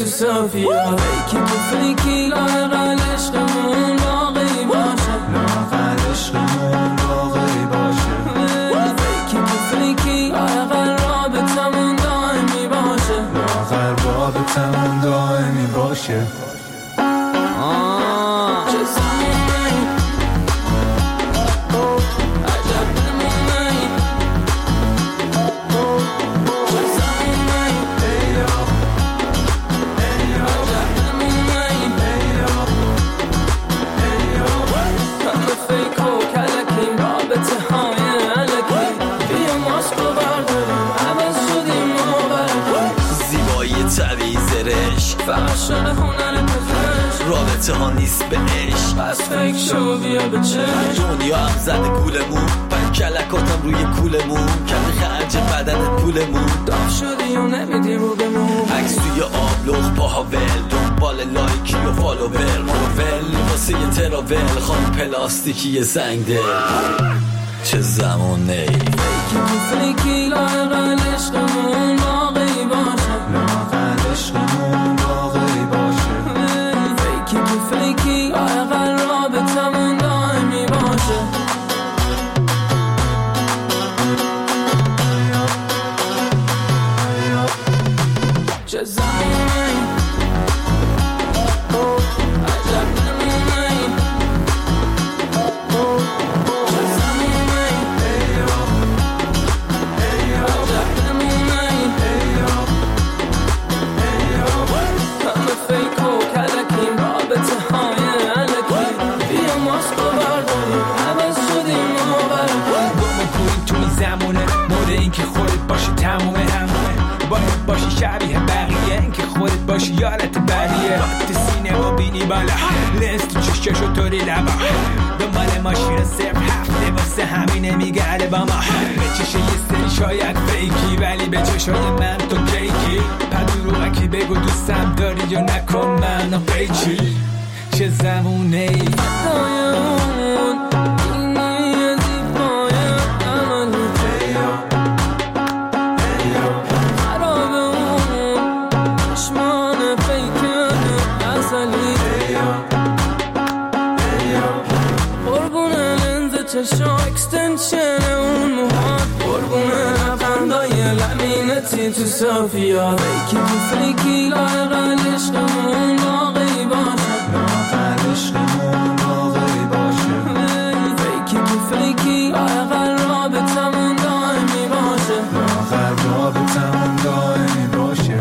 صافیا فیکی تو فیکی لاغل عشقمون باقی باشه لاغل عشقمون باقی باشه فیکی تو فیکی لاغل رابطمون دائمی باشه لاغل رابطمون دائمی باشه فحش شده هنر پزشک رابطه ها نیست به عشق پس فکر شو بیا به چشم دنیا هم زده گولمون پنج کلکاتم روی کولمون کمی خرج بدنت پولمون داغ شدی و نمیدی رو بمون عکس توی آبلوخ پاها ول دنبال لایکی و فالوور مروول واسه یه تراول خانم پلاستیکی زنگ دل چه زمونه فیکی تو فیکی لاغل عشقمون باقی باشه لاغل عشقمون باقی باشه فیکی تو فیکی لاغل رابطمون دائمی باشه چه زمونه که خودت باشی تموم همونه باید باشی شبیه بقیه این که خودت باشی یارت بقیه تو سینه و بینی بالا لنز تو چشش و طوری لبا دنبال ماشین صرف هفته واسه همینه میگرده با ما به چشه یه سری شاید فیکی ولی به چشای من تو کیکی پدروغکی بگو دوستم داری یا نکن منو قیچی چه زمونه ای چشم اکستنشن اون موهات قربونه لبخندای لمینتی تو صافیا فیکی تو فیکی لاغل عشقمون باقی باشه لاغل عشقمون باقی باشه فیکی تو فیکی لاغل رابطمون دائمی باشه لاغل رابطمون دائمی باشه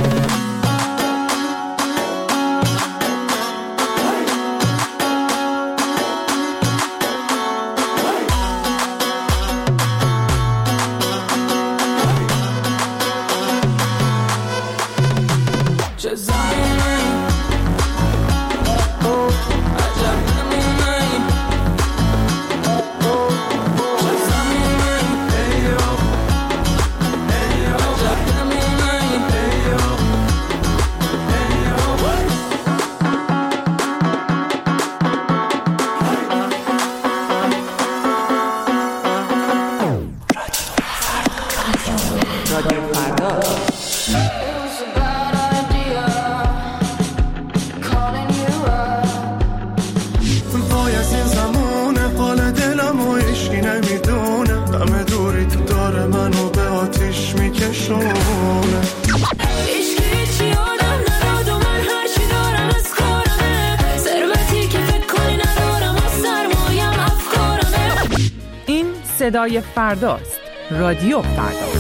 صدای فرداست. رادیو فردا.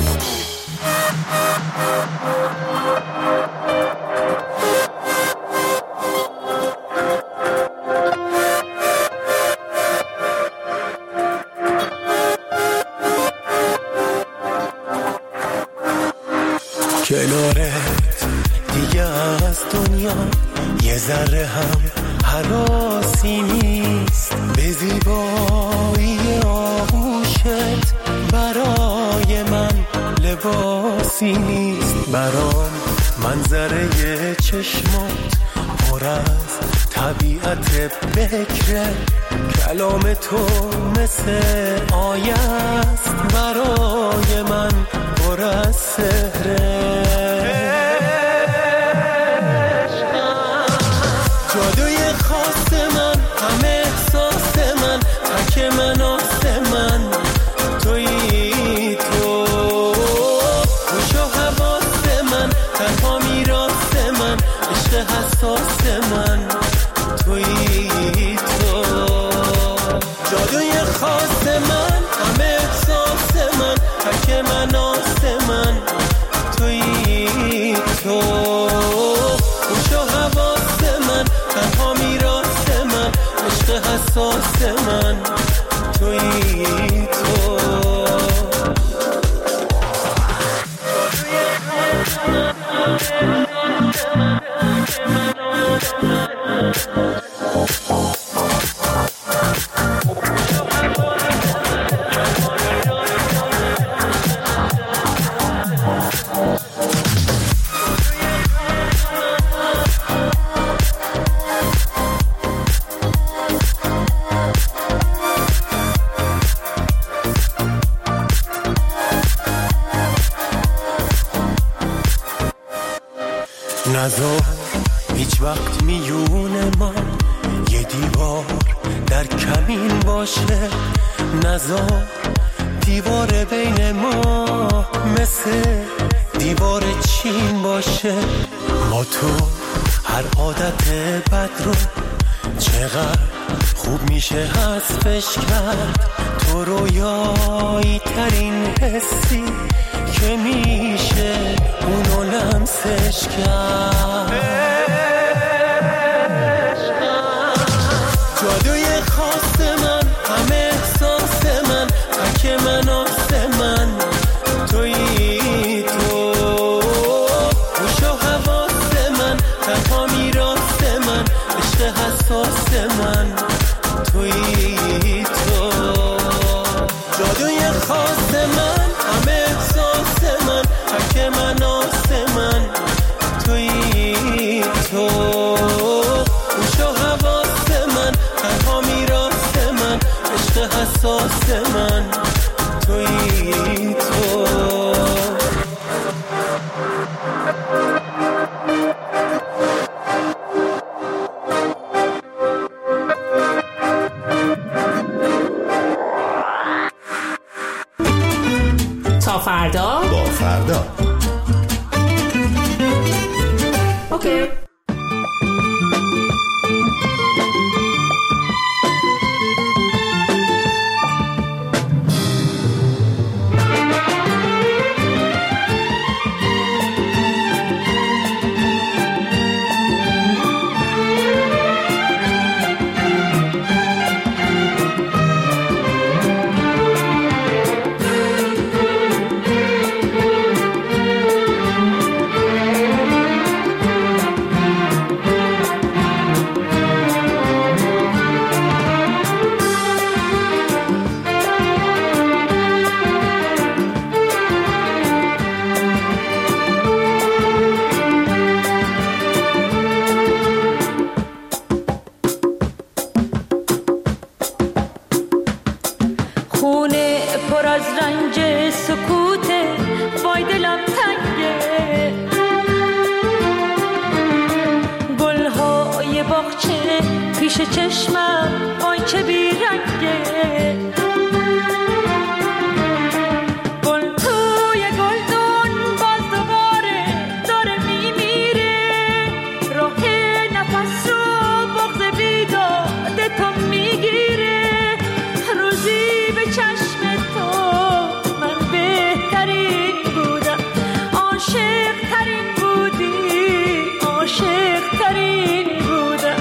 کنارت دیگه از دنیا یه ذره هم هراسی نیست، به زیبایی آغوشت برای من لباسی نیست. برام منظره چشمات پر از طبیعت بکره، کلام تو مثل آیه است برای من پر از سحره. حساس من تویی تو، جادوی خاص من، همه احساس من، تک مناس من تویی تو، خوش و حواس من، تنها میراث من، عشق حساس من تویی تو. نذار هیچ وقت میون ما یه دیوار در کمین باشه، نذار دیوار بین ما مثل دیوار چین باشه. ما تو هر عادت بد رو چقدر خوب میشه حذفش کرد، تو رویایی ترین حسی که میشه اونو لمسش کرد. جادوی خاص من، همه احساس من، تک مناس من تویی تو، خوش و حواس من، تنها میراث من، عشق حساس من تویی تو، جادوی خاص من، همه احساس من، تک مناس من تویی تو، خوش و حواس من، تنها میراث من، عشق حساس من تویی تو. تا فردا با فردا. اوکی. خونه پر از رنج سکوته، وای دلم تنگه، گلهای باغچه پیش چشمم، وای چه بیرنگه، گل توی گلدون باز دوباره داره میمیره، راه نفس رو بغض بیداد تو میگیره، روزی به چشم تو من بهترین بودم، عاشق ترین بودی، عاشق ترین بودم.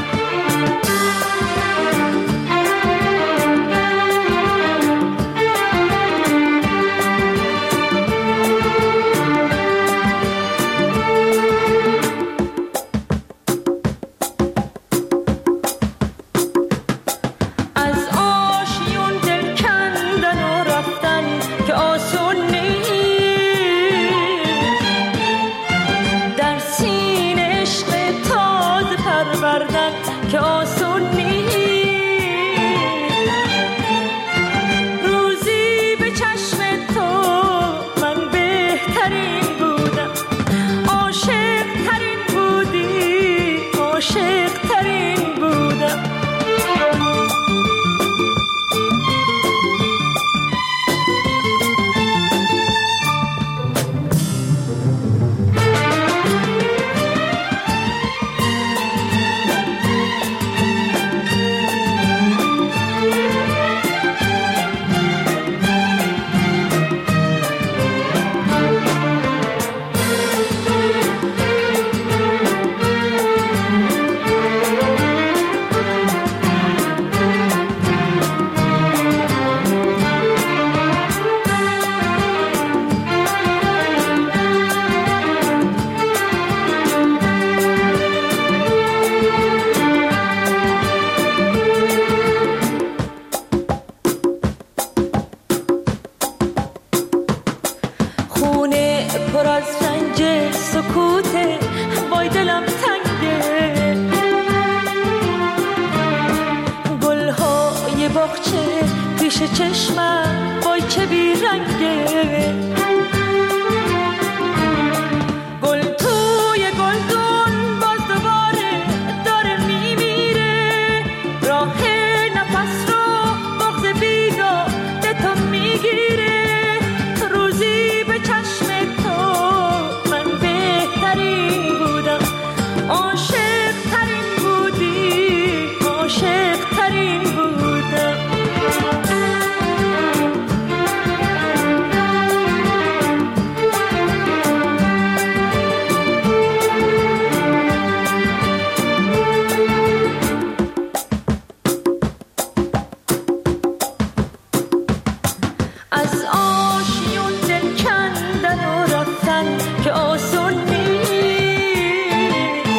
که آسون نیست، روزی به چشم تو من بهترین بودم، عاشق ترین بودی، عاشق ترین بودم. پر از رنج سکوته، وای دلم تنگه. گلهای باغچه پیش چشمم، وای چه بیرنگه. گل توی گلدون باز دوباره داره میمیره، راه نفس رو بغض بیداد تو میگیره. روزی به چشم تو من بهترین بودم، عاشق ترین بودی، عاشق ترین بودم. از آشیون دل کندن و رفتن که آسون نیست،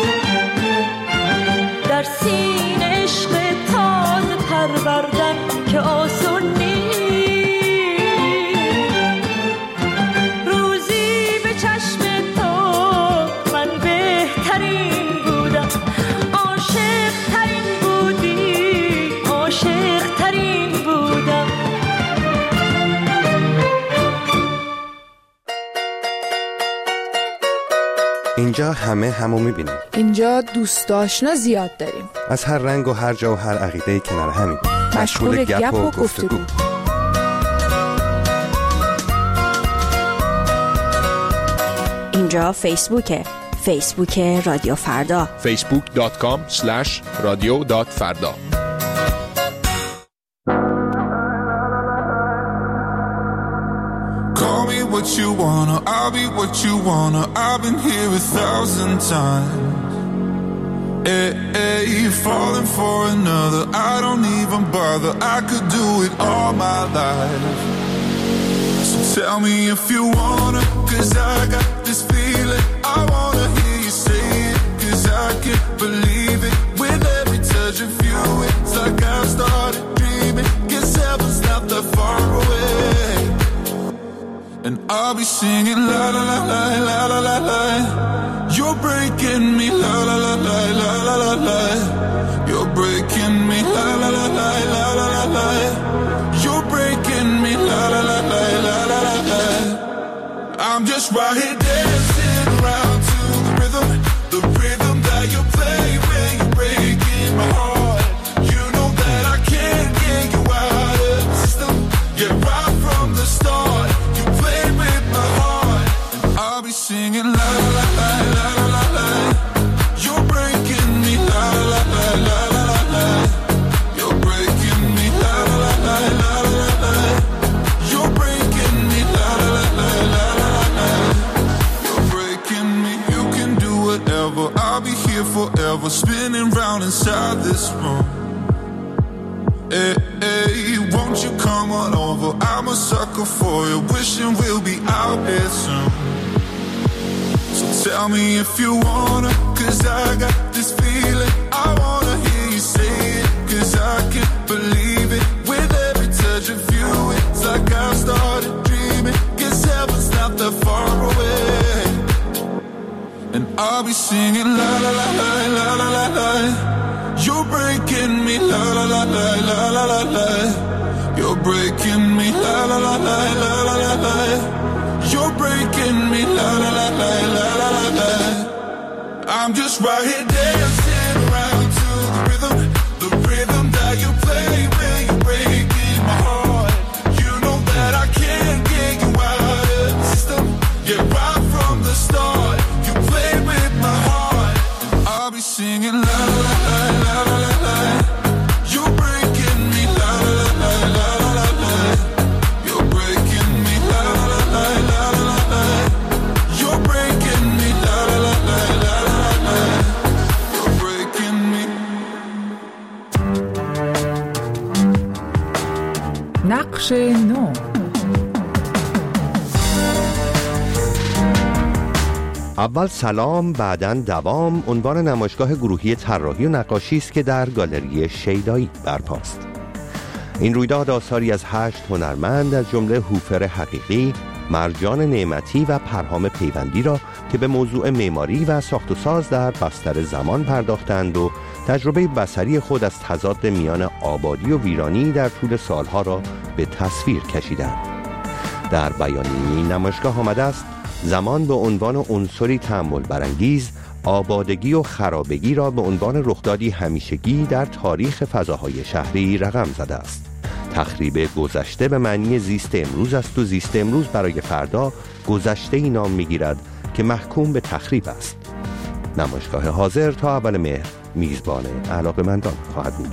در سینه عشق تازه پروردن که آسون نیست. روزی به چشم تو من بهترین بودم، عاشق ترین بودی، عاشق ترین بودم. اینجا همه همو میبینیم. اینجا دوست آشنا زیاد داریم، از هر رنگ و هر جا و هر عقیده کنار همین، مشغول گپ و گفتگو. اینجا فیسبوکه، فیسبوک رادیو فردا، facebook.com/radio.farda. What you wanna, I'll be what you wanna. I've been here 1,000 times. Hey, hey, falling for another, I don't even bother. I could do it all my life. So tell me if you wanna, 'cause I got this feeling. I wanna hear you say it, 'cause I can't believe it. With every touch of you, it's like I've started dreaming. 'Cause heaven's not that far away. And I'll be singing la la la la la la la la. You're breaking me la la la la la la la la. You're breaking me la la la la la la la la. You're breaking me la la la la la la la la. I'm just right here dancing around to the rhythm that you play when you're breaking my heart. You know that I can't get you out of the system. Yeah, right from the start. I'll be singing la la la la la la la. You're breaking me la la la la la la la. You're breaking me la la la la la la la. You're breaking me la la la la la la la. You're breaking me. You can do whatever. I'll be here forever, spinning round inside this room. Hey, hey, won't you come on over? I'm a sucker for you, wishing we'll be out here soon. So tell me if you wanna, 'cause I got this feeling. I wanna hear you say it, 'cause I can't believe it. With every touch of you, it's like I've started dreaming. 'Cause heaven's not that far away. And I'll be singing la la la la la la la la. You're breaking me la la la la la la la la. You're breaking me la la la la la la la la. You're breaking me la la la la la la la la. I'm just right here dancing around to the rhythm that you play when you're breaking my heart. You know that I can't get you out of the system. Yeah, right from the start, you played with my heart. And I'll be singing la la la la la la la. You're breaking me la la la la la la la. You're breaking me la la la la la la la. You're breaking me la la la la la la la. You're breaking me. نقش نو. اول سلام، بعداً دوام عنوان نمایشگاه گروهی طراحی و نقاشی است که در گالری شیدایی برپاست. این رویداد آثاری از 8 هنرمند از جمله هوفر حقیقی، مرجان نعمتی و پرهام پیوندی را که به موضوع معماری و ساخت و ساز در بستر زمان پرداختند و تجربه بصری خود از تضاد میان آبادی و ویرانی در طول سالها را به تصویر کشیدند. در بیانیه نمایشگاه آمده است زمان به عنوان عنصری تأمل برانگیز آبادگی و خرابگی را به عنوان رخدادی همیشگی در تاریخ فضاهای شهری رقم زده است. تخریب گذشته به معنی زیست امروز است و زیست امروز برای فردا گذشته‌ای نام می‌گیرد که محکوم به تخریب است. نمایشگاه حاضر تا اول مهر میزبان علاقه‌مندان خواهد بود.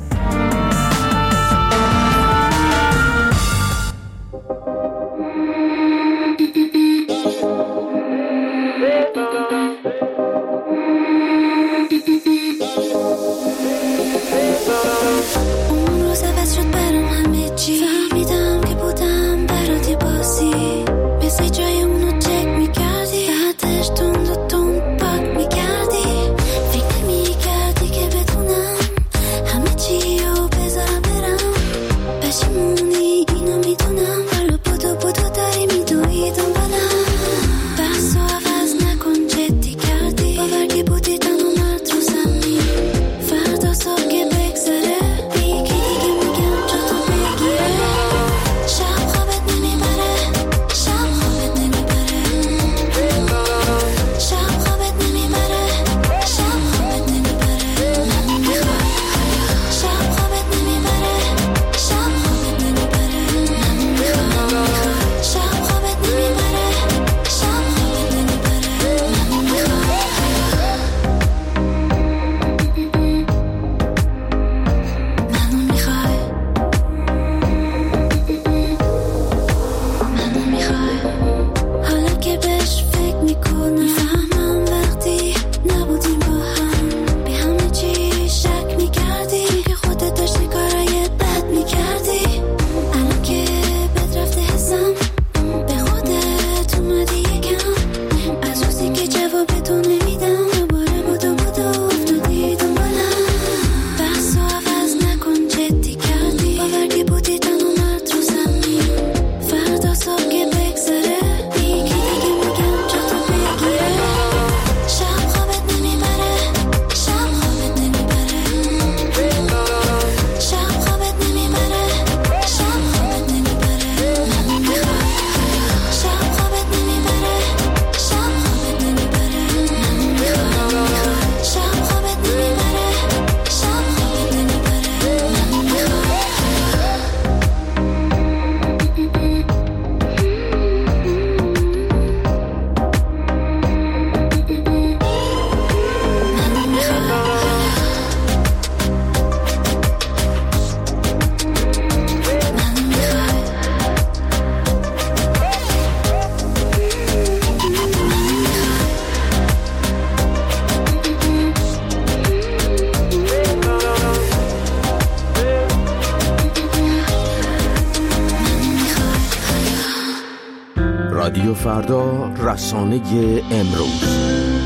رادیو فردا، رسانه امروز.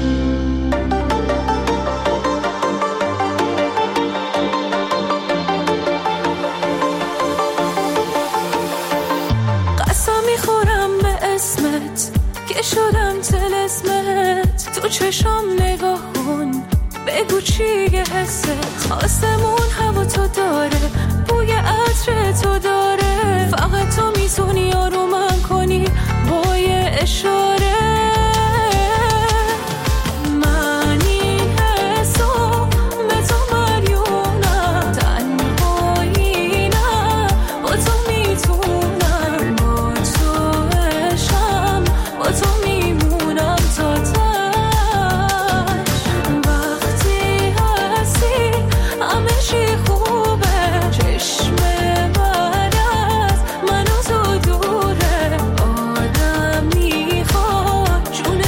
قسم میخورم به اسمت که شدم طلسمت، تو چشام نگاه کن بگو چیه حست. آسمون هوا تو داره، بوی عطر تو داره، فقط تو میتونی آرومم کنی با یه اشاره. من این حسو به تو مریونم، تنهایی نه با تو میتونم، با تو عشقم با تو میمونم تا تش. وقتی هستی همه چی خوبه، چشم بعد از من و تو دوره. آدم میخواد جون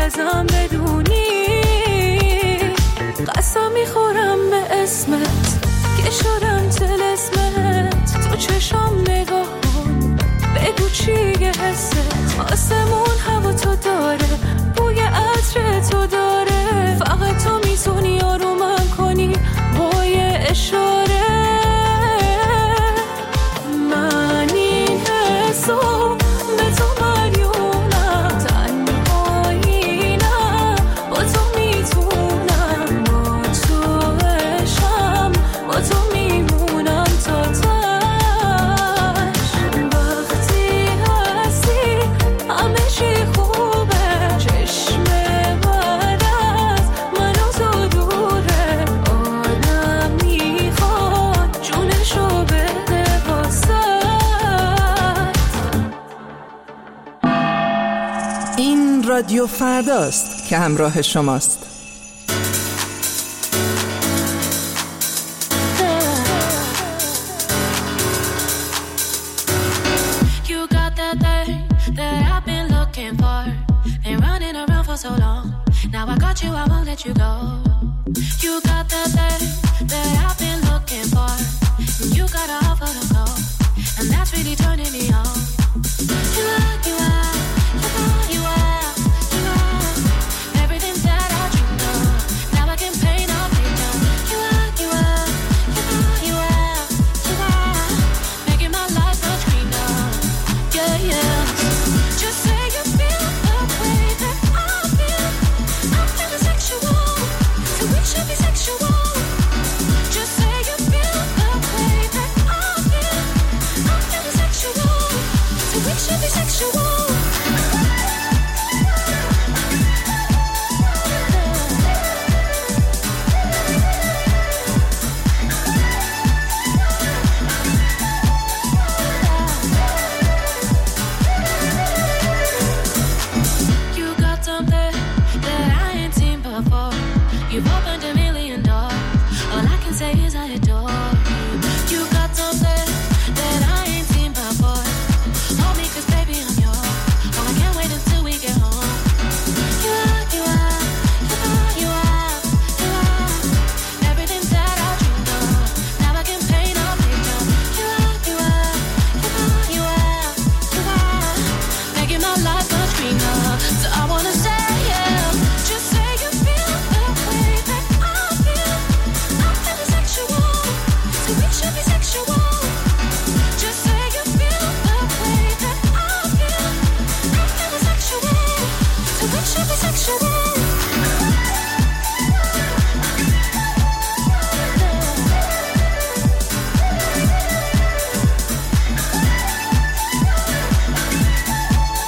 ازم بدونی. قسم میخورم به اسمت که شدم طلسمت. تو چشام نگاه کن بگو چیه حست. آسمون هوا تو داره، بوی عطر تو داره. فقط تو میتونی آرومم کنی با یه اشاره. من این حسو به تو مدیونم، تنهایینم با تو میتونم. با تو عشقم با تو میمونم تا تش. وقتی هستی همه چی خوبه. چشم بعد از من و تو دوره. آدم میخواد جونشو بده واسه. این رادیو فرداست که همراه شماست. You got that thing that I've been looking for. Been running around for so long. Now I got you, I won't let you go. You got that thing that I've been looking for. You got a heart for the soul, and that's really turning me on.